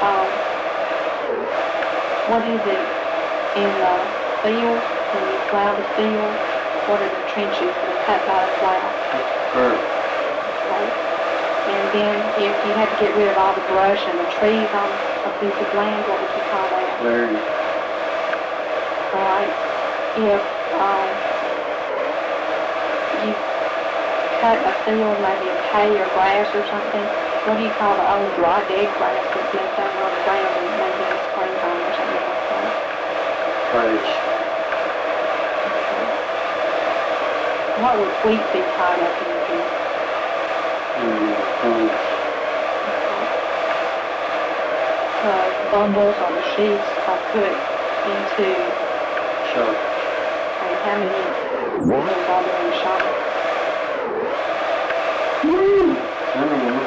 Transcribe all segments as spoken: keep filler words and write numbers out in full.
um, what is it in the field, when you plow the field? What are the trenches that are cut by the plow? Curve. Okay. And then if you had to get rid of all the brush and the trees on a piece of land, what would you call that? Clearing. Right. If um, you cut a field, maybe of hay or grass or something, what do you call the old dry dead grass that's left over on the ground and maybe in the springtime or something like that? Trash. What would wheat be tied up into? Mm, um, The bundles or the sheets are put into, shop. okay, how many bundles are there in the shop? I don't know.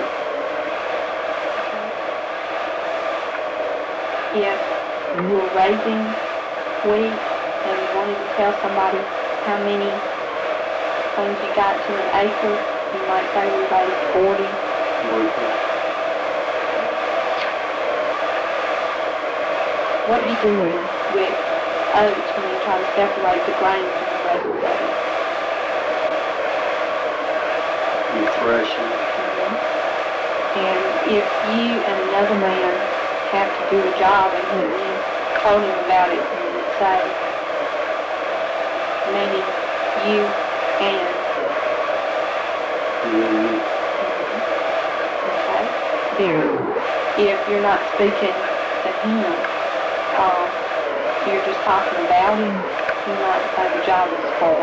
If you were raising wheat and you wanted to tell somebody how many things you got to an acre, you might say we raised forty. Working. What are you doing with oats when you try to separate the grain from the rest of it? You threshing. And if you and another man have to do a job and you told him about it, you would say, maybe you and, Mm-hmm. okay? There. If you're not speaking to him, um, you're just talking about him, you might say the job is for.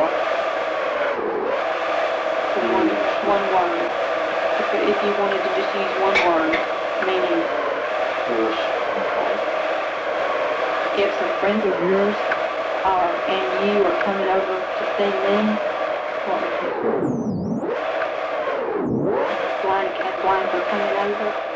So one, one word. If, if you wanted to just use one word, meaning, Push. okay. If some friends of yours are, and you are coming over to see me, what would you say? Blank and blank are coming over.